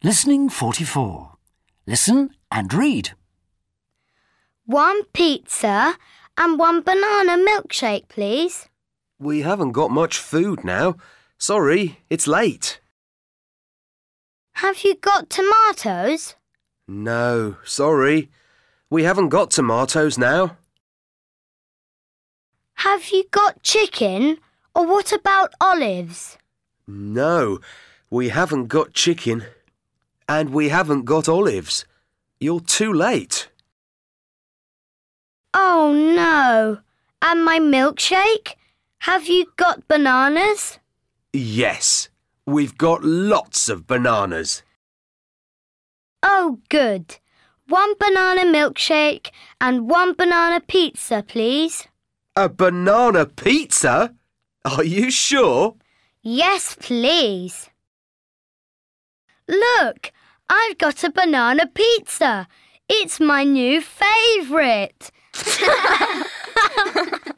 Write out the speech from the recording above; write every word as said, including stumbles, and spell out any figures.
Listening forty-four. Listen and read. One pizza and one banana milkshake, please. We haven't got much food now. Sorry, it's late. Have you got tomatoes? No, sorry. We haven't got tomatoes now. Have you got chicken? Or what about olives? No, we haven't got chicken. And we haven't got olives. You're too late. Oh no! And my milkshake? Have you got bananas? Yes, we've got lots of bananas. Oh, good. One banana milkshake and one banana pizza, please. A banana pizza? Are you sure? Yes, please. Look, I've got a banana pizza. It's my new favourite.